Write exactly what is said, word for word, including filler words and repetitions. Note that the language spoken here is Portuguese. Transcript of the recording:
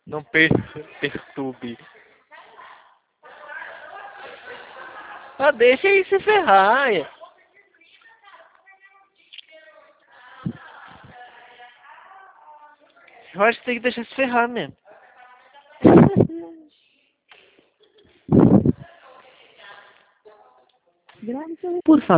Não per perturbe. Ah, deixa ele se ferrar. Eu acho que tem que deixar se ferrar mesmo. Por favor.